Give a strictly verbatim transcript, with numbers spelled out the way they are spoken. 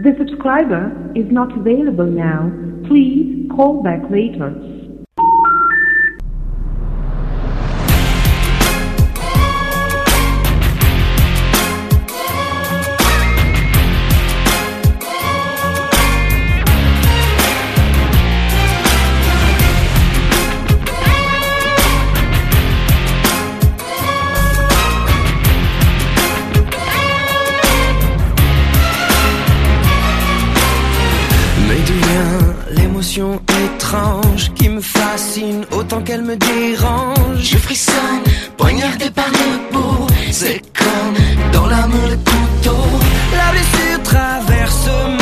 The subscriber is not available now. Please call back later. L'émotion étrange qui me fascine autant qu'elle me dérange. Je frissonne, poignardé par le peau. C'est comme dans l'amour le couteau. La blessure traverse